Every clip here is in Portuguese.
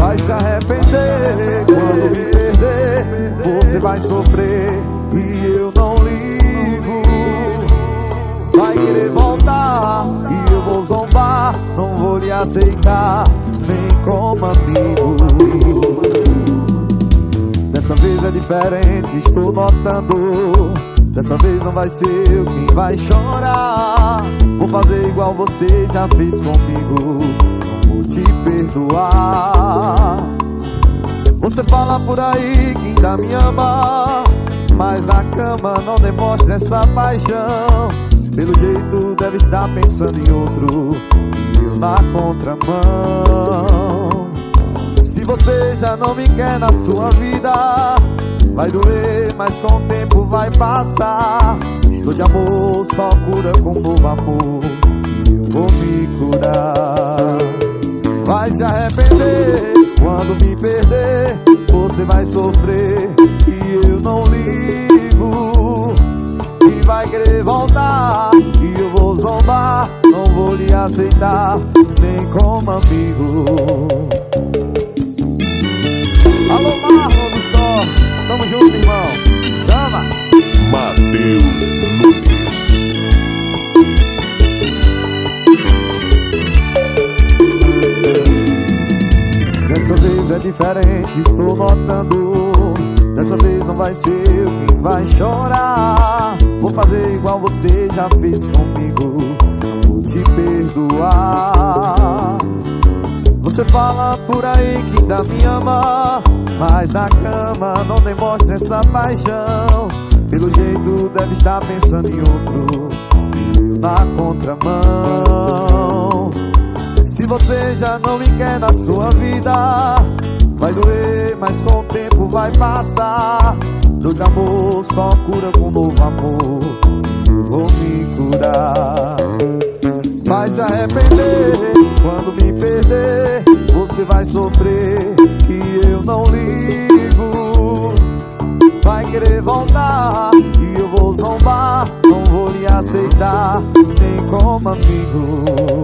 Vai se arrepender quando me perder. Você vai sofrer e eu não ligo. Vai querer voltar e eu vou zombar. Não vou lhe aceitar nem como amigo. Dessa vez é diferente, estou notando. Dessa vez não vai ser eu quem vai chorar. Vou fazer igual você já fez comigo. Não vou te perdoar. Você fala por aí que ainda me ama, mas na cama não demonstra essa paixão. Pelo jeito deve estar pensando em outro e eu na contramão. Se você já não me quer na sua vida, vai doer, mas com o tempo vai passar. Dor de amor só cura com novo amor, e eu vou me curar. Vai se arrepender quando me perder. Você vai sofrer e eu não ligo. E vai querer voltar e eu vou zombar. Não vou lhe aceitar nem como amigo. Alô, Marlon dos Cortes, tamo junto, irmão. Chama Matheus Nunes. Dessa vez é diferente, estou notando. Dessa vez não vai ser eu quem vai chorar. Vou fazer igual você já fez comigo. Não vou te perdoar. Você fala por aí que ainda me ama, mas na cama não demonstra essa paixão. Pelo jeito deve estar pensando em outro e eu na contramão. Se você já não me quer na sua vida, vai doer, mas com o tempo vai passar. Dor de amor só cura com novo amor, e eu vou me curar. Vai se arrepender quando me perder. Você vai sofrer e eu não ligo. Vai querer voltar e eu vou zombar. Não vou lhe aceitar nem como amigo.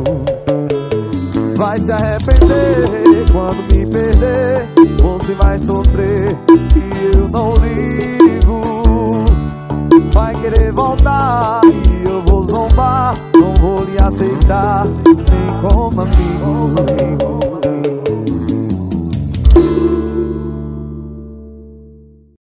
Vai se arrepender quando me perder. Você vai sofrer e eu não ligo. Vai querer voltar e eu vou zombar. Não vou lhe aceitar nem como amigo.